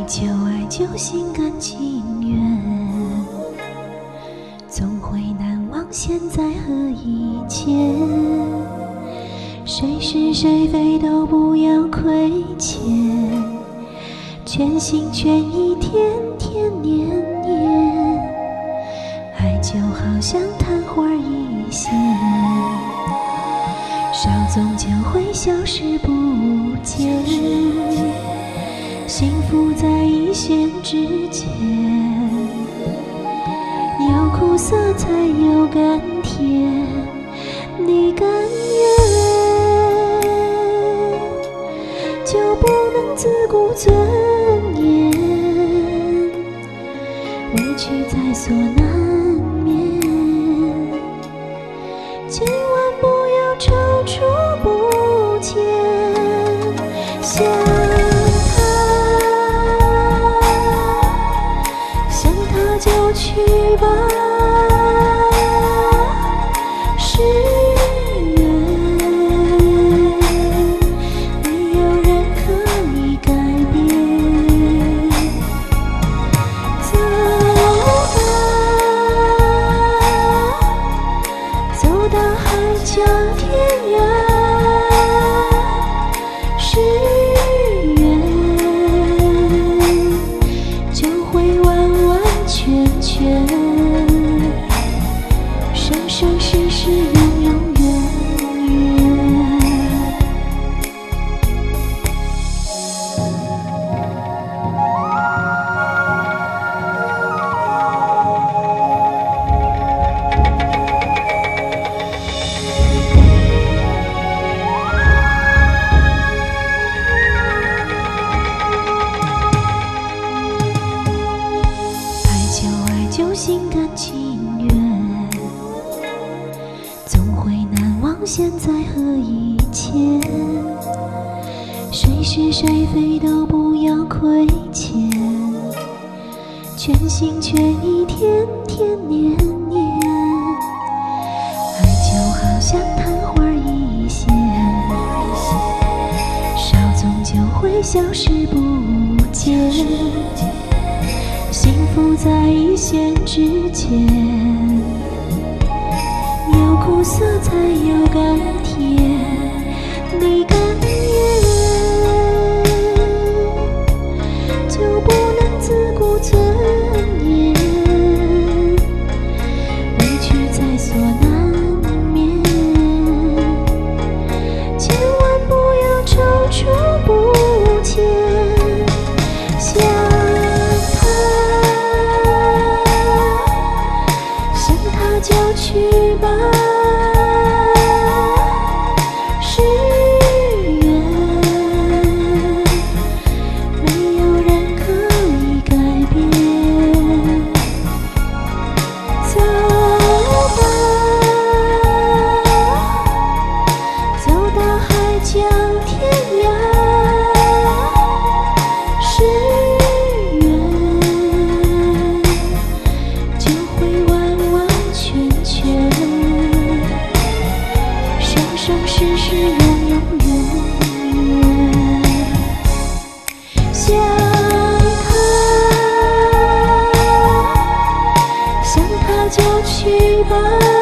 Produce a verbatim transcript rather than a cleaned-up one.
就爱就心甘情愿，总会难忘现在和以前。谁是谁非都不要亏欠，全心全意天天年年，爱就好像昙花一现，稍纵就会消失不见，幸福在一线之间，有苦涩才有甘甜，你甘愿就不能自顾尊严，委屈在所难免，千万不要踌躇不前，想他想他就去吧，是叫天涯是缘，就会完完全全，生生世世永永远远。就心甘情愿，总会难忘现在和以前，谁是谁非都不要亏欠，全心全意天天年年，爱就好像昙花一现，稍纵就会消失不见，幸福在一线之间，有苦涩才有甘甜，你甘愿就不能自顾尊严，委屈在所难免，千万不要踌躇不前，想就去吧，是缘，没有人可以改变，走吧，走到海角天涯，是缘，就会完完全全，生生世世永永远远，想他想他就去吧。